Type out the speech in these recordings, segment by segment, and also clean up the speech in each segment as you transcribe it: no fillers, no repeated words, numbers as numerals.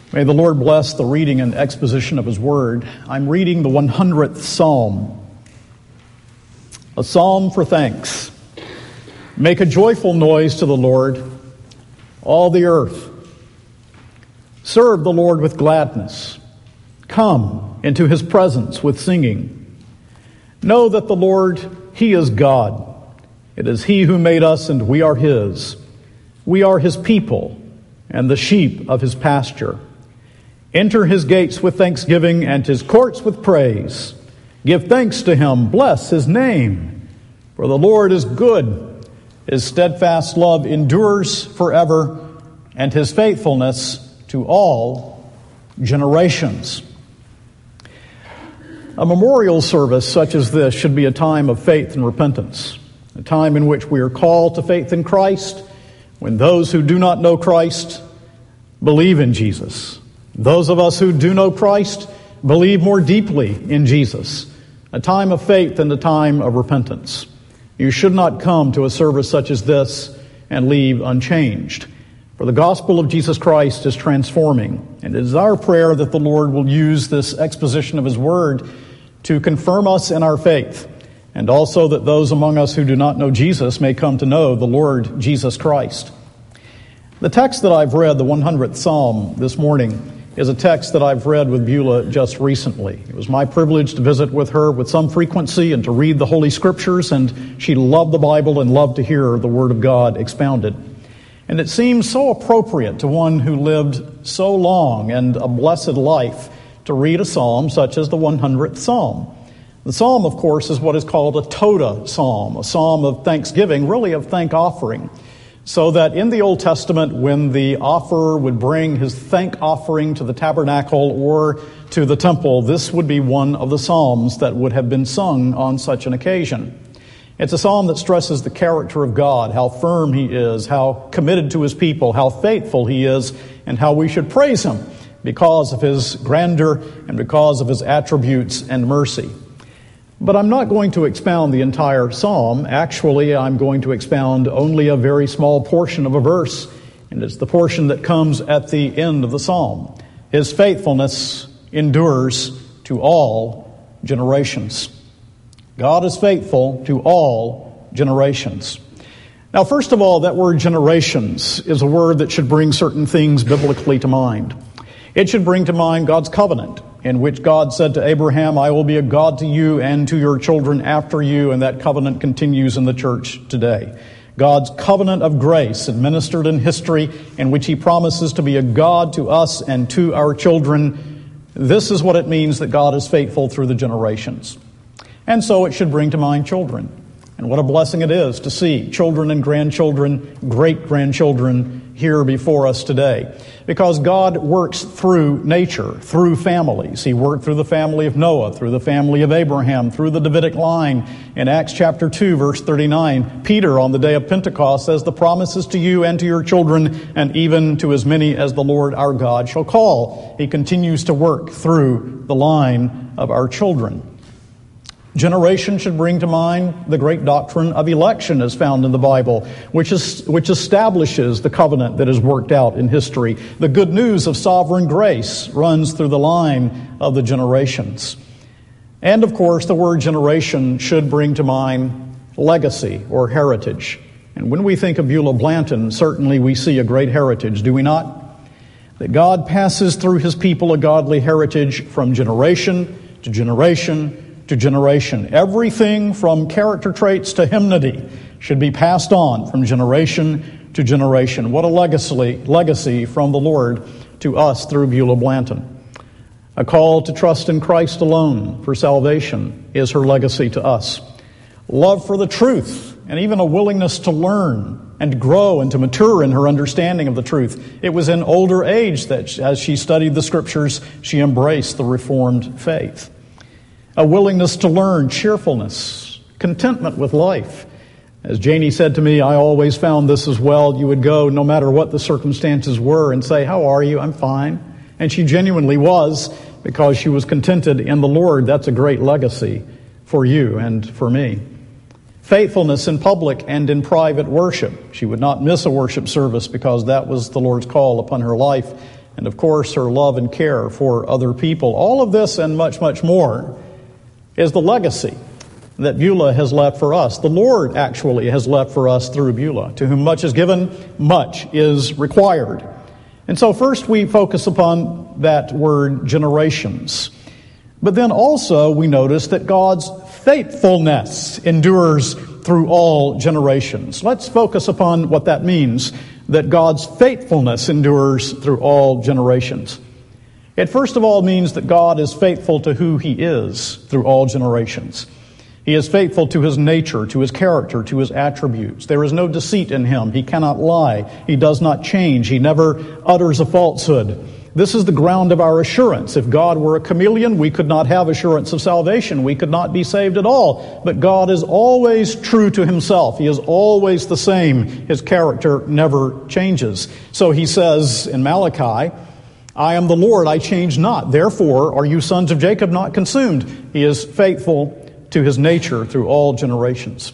May the Lord bless the reading and exposition of His Word. I'm reading the 100th Psalm, a psalm for thanks. Make a joyful noise to the Lord, all the earth. Serve the Lord with gladness. Come into His presence with singing. Know that the Lord, He is God. It is He who made us, and we are His. We are His people and the sheep of His pasture. Enter His gates with thanksgiving and His courts with praise. Give thanks to Him, bless His name. For the Lord is good. His steadfast love endures forever, and His faithfulness to all generations. A memorial service such as this should be a time of faith and repentance, a time in which we are called to faith in Christ, when those who do not know Christ believe in Jesus. Those of us who do know Christ believe more deeply in Jesus. A time of faith and a time of repentance. You should not come to a service such as this and leave unchanged. For the gospel of Jesus Christ is transforming. And it is our prayer that the Lord will use this exposition of His Word to confirm us in our faith. And also that those among us who do not know Jesus may come to know the Lord Jesus Christ. The text that I've read, the 100th Psalm this morning, is a text that I've read with Beulah just recently. It was my privilege to visit with her with some frequency and to read the Holy Scriptures, and she loved the Bible and loved to hear the Word of God expounded. And it seems so appropriate to one who lived so long and a blessed life to read a psalm such as the 100th Psalm. The psalm, of course, is what is called a Todah psalm, a psalm of thanksgiving, really of thank offering. So that in the Old Testament, when the offerer would bring his thank offering to the tabernacle or to the temple, this would be one of the psalms that would have been sung on such an occasion. It's a psalm that stresses the character of God, how firm He is, how committed to His people, how faithful He is, and how we should praise Him because of His grandeur and because of His attributes and mercy. But I'm not going to expound the entire psalm. Actually, I'm going to expound only a very small portion of a verse, and it's the portion that comes at the end of the psalm. His faithfulness endures to all generations. God is faithful to all generations. Now, first of all, that word generations is a word that should bring certain things biblically to mind. It should bring to mind God's covenant, in which God said to Abraham, I will be a God to you and to your children after you, and that covenant continues in the church today. God's covenant of grace administered in history, in which He promises to be a God to us and to our children. This is what it means that God is faithful through the generations. And so it should bring to mind children. And what a blessing it is to see children and grandchildren, great-grandchildren here before us today. Because God works through nature, through families. He worked through the family of Noah, through the family of Abraham, through the Davidic line. In Acts chapter 2, verse 39, Peter on the day of Pentecost says, the promises to you and to your children, and even to as many as the Lord our God shall call. He continues to work through the line of our children. Generation should bring to mind the great doctrine of election as found in the Bible, which establishes the covenant that is worked out in history. The good news of sovereign grace runs through the line of the generations. And of course, the word generation should bring to mind legacy or heritage. And when we think of Beulah Blanton, certainly we see a great heritage, do we not? That God passes through His people a godly heritage from generation to generation to generation. Everything from character traits to hymnody should be passed on from generation to generation. What a legacy from the Lord to us through Beulah Blanton. A call to trust in Christ alone for salvation is her legacy to us. Love for the truth and even a willingness to learn and grow and to mature in her understanding of the truth. It was in older age that as she studied the Scriptures, she embraced the Reformed faith. A willingness to learn, cheerfulness, contentment with life. As Janie said to me, I always found this as well. You would go, no matter what the circumstances were, and say, how are you? I'm fine. And she genuinely was, because she was contented in the Lord. That's a great legacy for you and for me. Faithfulness in public and in private worship. She would not miss a worship service because that was the Lord's call upon her life. and of course her love and care for other people. All of this and much, much more is the legacy that Beulah has left for us. The Lord actually has left for us through Beulah. To whom much is given, much is required. And so first we focus upon that word generations. But then also we notice that God's faithfulness endures through all generations. Let's focus upon what that means, that God's faithfulness endures through all generations. It first of all means that God is faithful to who He is through all generations. He is faithful to His nature, to His character, to His attributes. There is no deceit in Him. He cannot lie. He does not change. He never utters a falsehood. This is the ground of our assurance. If God were a chameleon, we could not have assurance of salvation. We could not be saved at all. But God is always true to Himself. He is always the same. His character never changes. So He says in Malachi, I am the Lord, I change not. Therefore are you sons of Jacob not consumed. He is faithful to His nature through all generations.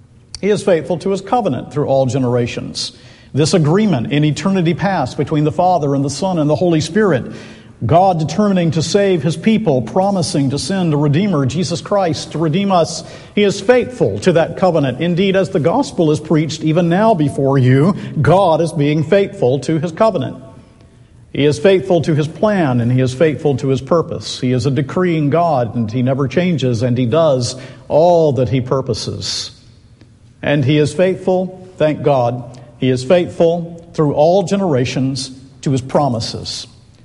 He is faithful to His covenant through all generations. This agreement in eternity past between the Father and the Son and the Holy Spirit, God determining to save His people, promising to send a Redeemer, Jesus Christ, to redeem us. He is faithful to that covenant. Indeed, as the gospel is preached even now before you, God is being faithful to His covenant. He is faithful to His plan, and He is faithful to His purpose. He is a decreeing God, and He never changes, and He does all that He purposes. And He is faithful, thank God, He is faithful through all generations to His promises.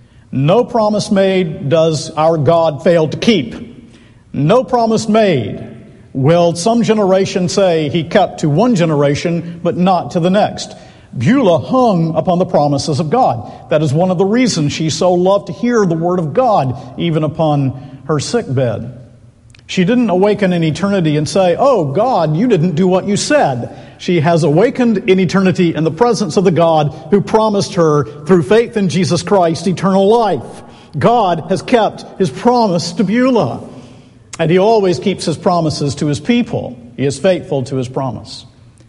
No promise made does our God fail to keep. No promise made will some generation say He kept to one generation, but not to the next. Beulah hung upon the promises of God. That is one of the reasons she so loved to hear the Word of God, even upon her sickbed. She didn't awaken in eternity and say, oh, God, you didn't do what you said. She has awakened in eternity in the presence of the God who promised her, through faith in Jesus Christ, eternal life. God has kept His promise to Beulah. And He always keeps His promises to His people. He is faithful to His promise.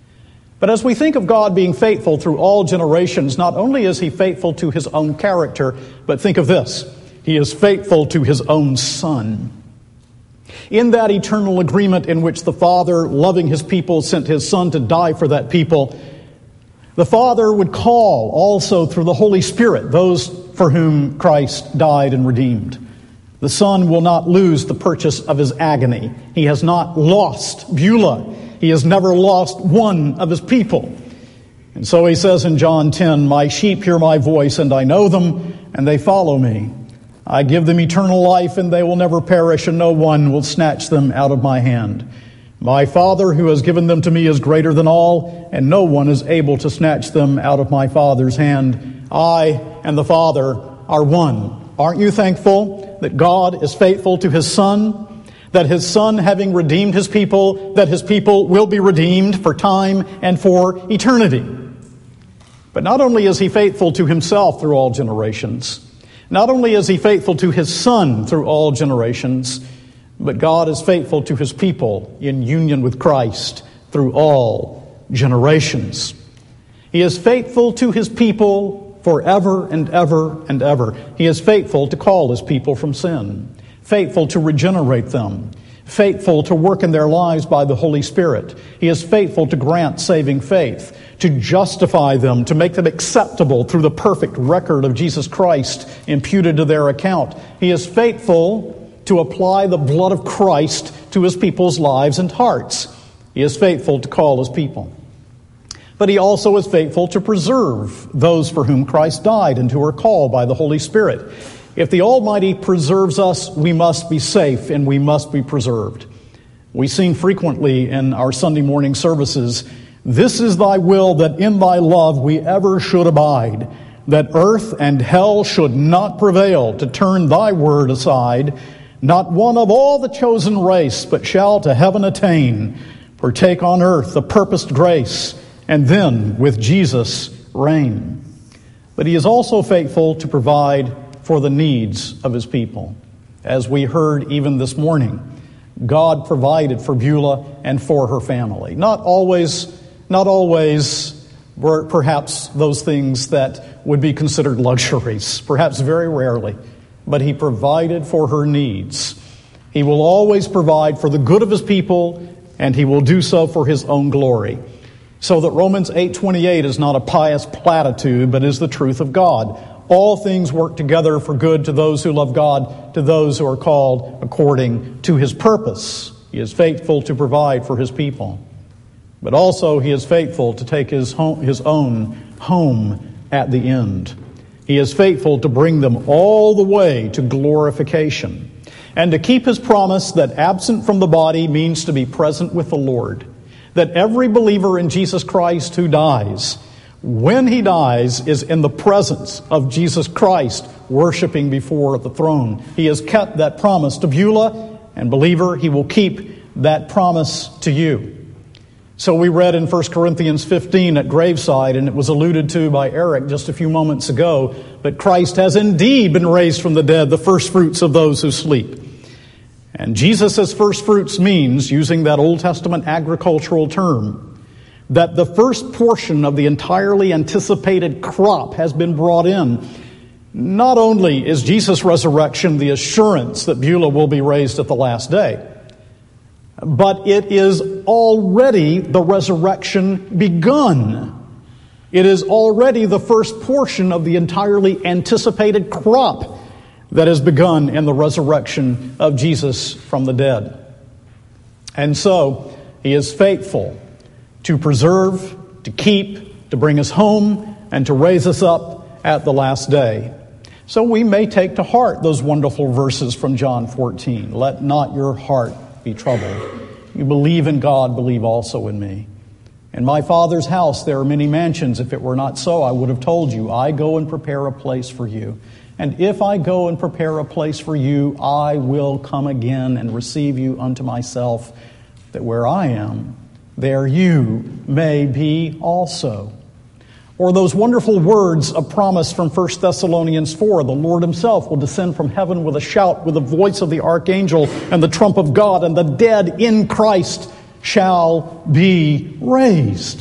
But as we think of God being faithful through all generations, not only is He faithful to His own character, but think of this, He is faithful to His own Son. In that eternal agreement in which the Father, loving His people, sent His Son to die for that people, the Father would call also through the Holy Spirit those for whom Christ died and redeemed. The Son will not lose the purchase of His agony. He has not lost Beulah. He has never lost one of His people. And so He says in John 10, my sheep hear my voice, and I know them, and they follow me. I give them eternal life, and they will never perish, and no one will snatch them out of my hand. My Father who has given them to me is greater than all, and no one is able to snatch them out of my Father's hand. I and the Father are one. Aren't you thankful that God is faithful to His Son? That His Son, having redeemed His people, that His people will be redeemed for time and for eternity. But not only is He faithful to Himself through all generations, not only is He faithful to His Son through all generations, but God is faithful to His people in union with Christ through all generations. He is faithful to His people forever and ever and ever. He is faithful to call His people from sin, faithful to regenerate them, faithful to work in their lives by the Holy Spirit. He is faithful to grant saving faith, to justify them, to make them acceptable through the perfect record of Jesus Christ imputed to their account. He is faithful to apply the blood of Christ to His people's lives and hearts. He is faithful to call His people. But He also is faithful to preserve those for whom Christ died and who are called by the Holy Spirit. If the Almighty preserves us, we must be safe and we must be preserved. We sing frequently in our Sunday morning services, this is Thy will, that in Thy love we ever should abide, that earth and hell should not prevail to turn Thy word aside. Not one of all the chosen race, but shall to heaven attain, partake on earth the purposed grace, and then with Jesus reign. But He is also faithful to provide for the needs of His people. As we heard even this morning, God provided for Beulah and for her family. Not always were perhaps those things that would be considered luxuries, perhaps very rarely. But he provided for her needs. He will always provide for the good of his people, and he will do so for his own glory. So that Romans 8:28 is not a pious platitude, but is the truth of God. All things work together for good to those who love God, to those who are called according to his purpose. He is faithful to provide for his people. But also he is faithful to take his own home at the end. He is faithful to bring them all the way to glorification, and to keep his promise that absent from the body means to be present with the Lord. That every believer in Jesus Christ who dies, when he dies, is in the presence of Jesus Christ, worshiping before the throne. He has kept that promise to Beulah, and believer, he will keep that promise to you. So we read in 1 Corinthians 15 at graveside, and it was alluded to by Eric just a few moments ago, that Christ has indeed been raised from the dead, the first fruits of those who sleep. And Jesus as first fruits means, using that Old Testament agricultural term, that the first portion of the entirely anticipated crop has been brought in. Not only is Jesus' resurrection the assurance that Beulah will be raised at the last day, but it is already the resurrection begun. It is already the first portion of the entirely anticipated crop that has begun in the resurrection of Jesus from the dead. And so, he is faithful to preserve, to keep, to bring us home, and to raise us up at the last day. So we may take to heart those wonderful verses from John 14. Let not your heart be troubled. You believe in God, believe also in me. In my Father's house there are many mansions. If it were not so, I would have told you. I go and prepare a place for you. And if I go and prepare a place for you, I will come again and receive you unto myself, that where I am, there you may be also. Or those wonderful words of promise from 1 Thessalonians 4, the Lord himself will descend from heaven with a shout, with the voice of the archangel and the trump of God, and the dead in Christ shall be raised.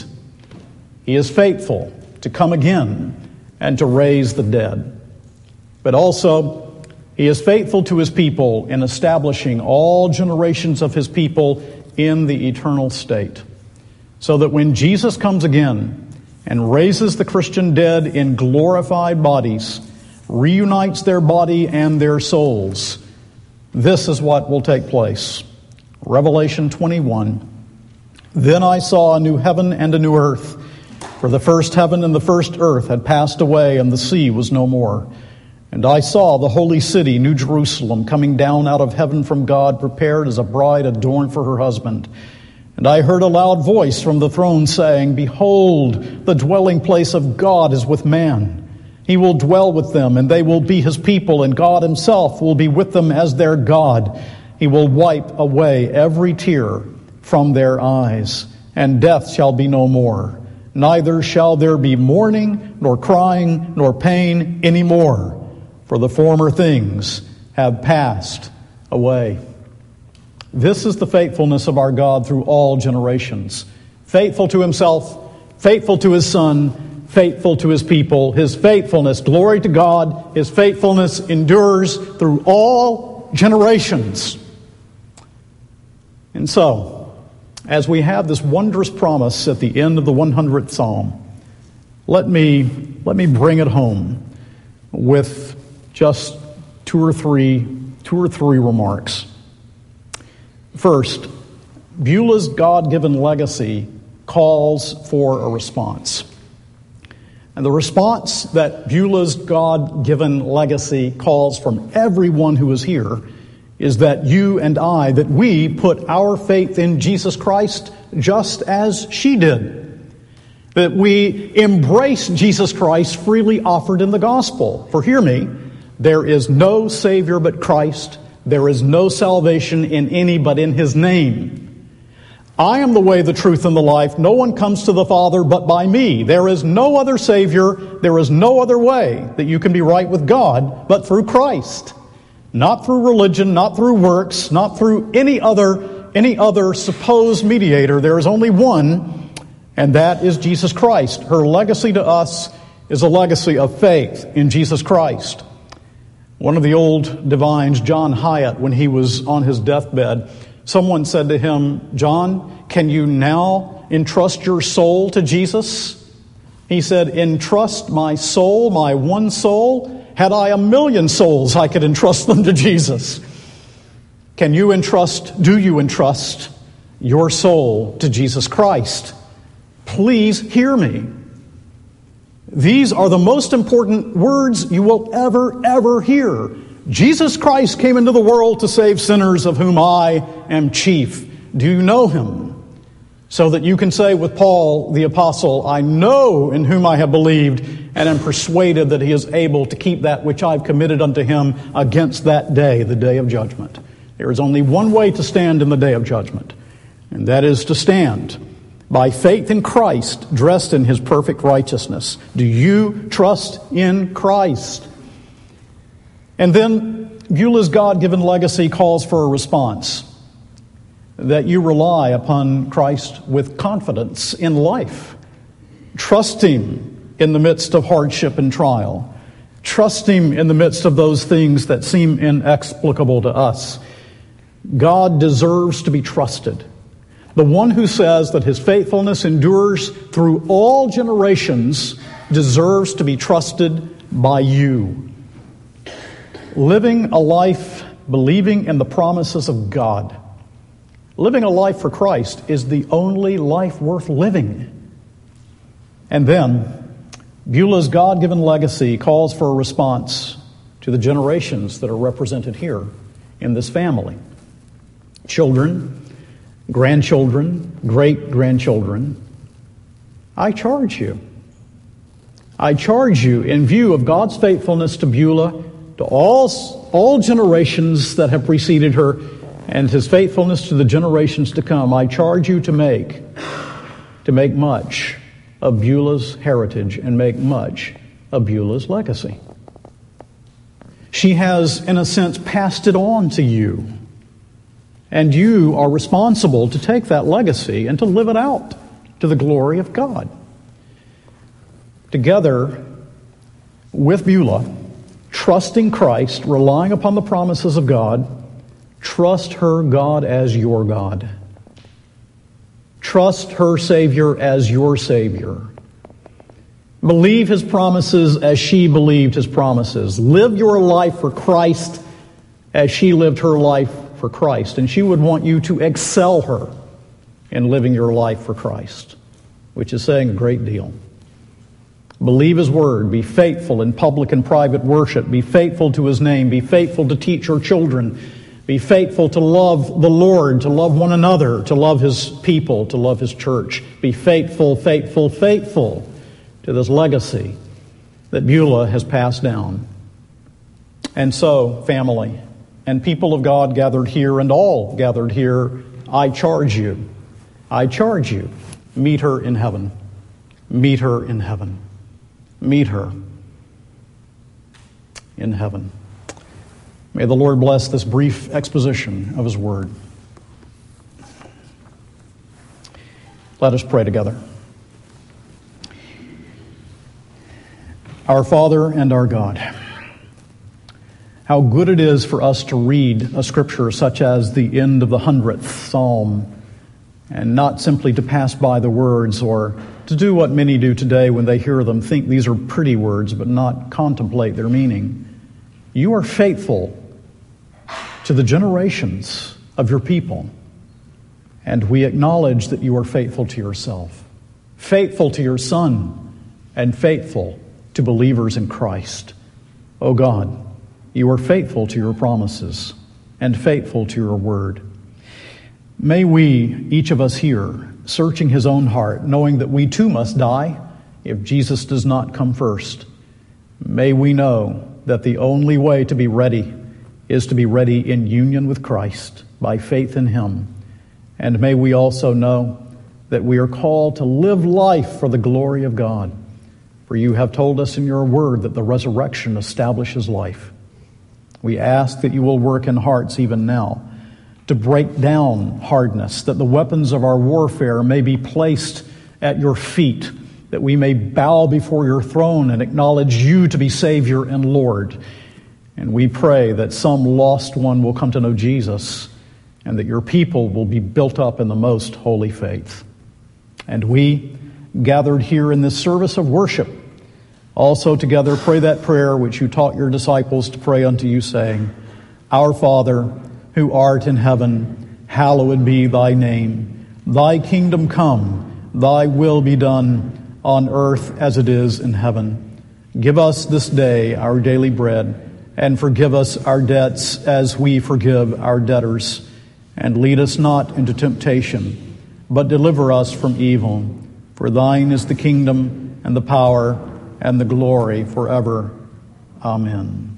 He is faithful to come again and to raise the dead. But also, he is faithful to his people in establishing all generations of his people in the eternal state. So that when Jesus comes again and raises the Christian dead in glorified bodies, reunites their body and their souls, this is what will take place. Revelation 21. Then I saw a new heaven and a new earth, for the first heaven and the first earth had passed away, and the sea was no more. And I saw the holy city, New Jerusalem, coming down out of heaven from God, prepared as a bride adorned for her husband. And I heard a loud voice from the throne saying, Behold, the dwelling place of God is with man. He will dwell with them, and they will be his people, and God himself will be with them as their God. He will wipe away every tear from their eyes, and death shall be no more. Neither shall there be mourning, nor crying, nor pain any more, for the former things have passed away. This is the faithfulness of our God through all generations. Faithful to himself, faithful to his Son, faithful to his people. His faithfulness, glory to God, his faithfulness endures through all generations. And so, as we have this wondrous promise at the end of the 100th Psalm, let me bring it home with just two or three remarks. First, Beulah's God-given legacy calls for a response. And the response that Beulah's God-given legacy calls from everyone who is here is that you and I, that we put our faith in Jesus Christ just as she did. That we embrace Jesus Christ freely offered in the gospel. For hear me, there is no Savior but Christ. There is no salvation in any but in his name. I am the way, the truth, and the life. No one comes to the Father but by me. There is no other Savior. There is no other way that you can be right with God but through Christ. Not through religion, not through works, not through any other supposed mediator. There is only one, and that is Jesus Christ. Her legacy to us is a legacy of faith in Jesus Christ. One of the old divines, John Hyatt, when he was on his deathbed, someone said to him, "John, can you now entrust your soul to Jesus?" He said, "Entrust my soul, my one soul? Had I 1,000,000 souls, I could entrust them to Jesus." Do you entrust your soul to Jesus Christ? Please hear me. These are the most important words you will ever hear. Jesus Christ came into the world to save sinners, of whom I am chief. Do you know him? So that you can say with Paul the apostle, "I know in whom I have believed, and am persuaded that he is able to keep that which I've committed unto him against that day, the day of judgment." There is only one way to stand in the day of judgment, and that is to stand by faith in Christ, dressed in his perfect righteousness. Do you trust in Christ? And then Beulah's God-given legacy calls for a response, that you rely upon Christ with confidence in life. Trust him in the midst of hardship and trial. Trust him in the midst of those things that seem inexplicable to us. God deserves to be trusted. The one who says that his faithfulness endures through all generations deserves to be trusted by you. Living a life believing in the promises of God, living a life for Christ, is the only life worth living. And then, Beulah's God-given legacy calls for a response to the generations that are represented here in this family. Children, grandchildren, great-grandchildren, I charge you in view of God's faithfulness to Beulah, to all generations that have preceded her, and his faithfulness to the generations to come, I charge you to make much of Beulah's heritage and make much of Beulah's legacy. She has, in a sense, passed it on to you. And you are responsible to take that legacy and to live it out to the glory of God. Together with Beulah, trusting Christ, relying upon the promises of God, trust her God as your God. Trust her Savior as your Savior. Believe his promises as she believed his promises. Live your life for Christ as she lived her life for Christ. And she would want you to excel her in living your life for Christ, which is saying a great deal. Believe his word. Be faithful in public and private worship. Be faithful to his name. Be faithful to teach your children. Be faithful to love the Lord, to love one another, to love his people, to love his church. Be faithful to this legacy that Beulah has passed down. And so, family and people of God gathered here and all gathered here, I charge you, meet her in heaven. Meet her in heaven. Meet her in heaven. May the Lord bless this brief exposition of his word. Let us pray together. Our Father and our God, how good it is for us to read a scripture such as the end of the 100th Psalm, and not simply to pass by the words or to do what many do today when they hear them, think these are pretty words but not contemplate their meaning. You are faithful to the generations of your people, and we acknowledge that you are faithful to yourself, faithful to your Son, and faithful to believers in Christ. O God, you are faithful to your promises and faithful to your word. May we, each of us here, searching his own heart, knowing that we too must die if Jesus does not come first, may we know that the only way to be ready is to be ready in union with Christ by faith in him. And may we also know that we are called to live life for the glory of God. For you have told us in your word that the resurrection establishes life. We ask that you will work in hearts even now to break down hardness, that the weapons of our warfare may be placed at your feet, that we may bow before your throne and acknowledge you to be Savior and Lord. And we pray that some lost one will come to know Jesus and that your people will be built up in the most holy faith. And we, gathered here in this service of worship, also together pray that prayer which you taught your disciples to pray unto you, saying, Our Father, who art in heaven, hallowed be thy name. Thy kingdom come, thy will be done on earth as it is in heaven. Give us this day our daily bread, and forgive us our debts as we forgive our debtors. And lead us not into temptation, but deliver us from evil. For thine is the kingdom and the power and the glory forever. Amen.